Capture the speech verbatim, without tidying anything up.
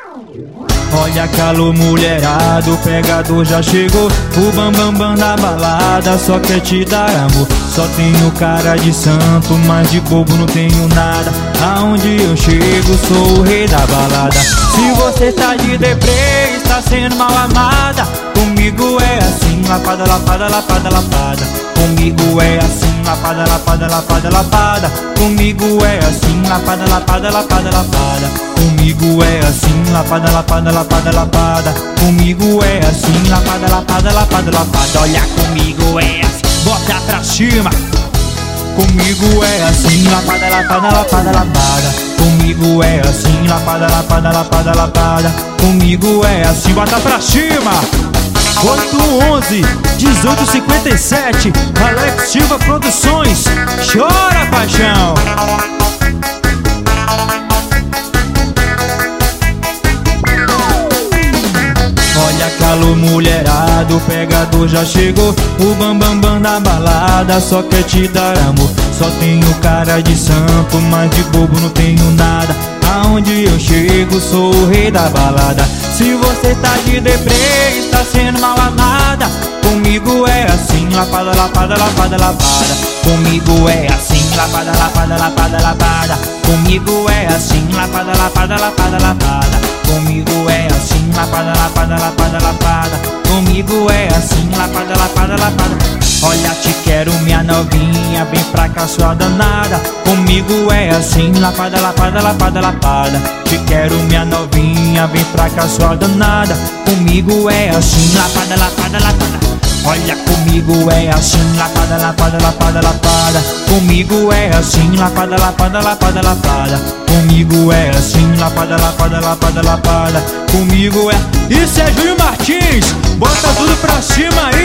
Olha calor mulherado, o pegador já chegou. O bambambam bam, bam da balada só quer te dar amor. Só tenho cara de santo, mas de bobo não tenho nada. Aonde eu chego sou o rei da balada. Se você tá de deprê, está sendo mal amada. Comigo é assim, lapada, lapada, lapada, lapada. Comigo é assim, lapada, lapada, lapada, lapada. Comigo é assim, lapada, lapada, lapada, lapada. Comigo é assim, lapada, lapada, lapada, lapada. Comigo é assim, lapada, lapada, lapada, lapada. Olha, comigo é assim, bota pra cima. Comigo é assim, lapada, lapada, lapada, lapada. Comigo é assim, lapada, lapada, lapada, lapada. Comigo é assim, bota pra cima. Oito onze, dezoito cinquenta e sete, Alex Silva Produções. Chora, paixão. Olha calor mulherado, o pegador já chegou. O bambambam bam, bam da balada só quer te dar amor. Só tenho cara de santo, mas de bobo não tenho nada. Aonde eu chego sou o rei da balada. Se você tá de deprê, está sendo mal amada. Comigo é assim, lapada, lapada, lapada, lapada. Comigo é assim, lapada, lapada, lapada, lapada. Comigo é assim, lapada, lapada, lapada, lapada. Comigo é assim, lapada, lapada, lapada, lapada. Comigo é assim, lapada, lapada, lapada. Olha, te quero minha novinha, vem pra cá sua danada. Comigo é assim, lapada, lapada, lapada, lapada. Te quero minha novinha, vem pra cá sua danada. Comigo é assim, lapada, lapada, lapada. Olha, comigo é assim, lapada, lapada, lapada, lapada. Comigo é assim, lapada, lapada, lapada, lapada. Comigo é assim, lapada, lapada, lapada, lapada. Comigo é... Isso é Júlio Martins, bota tudo pra cima aí.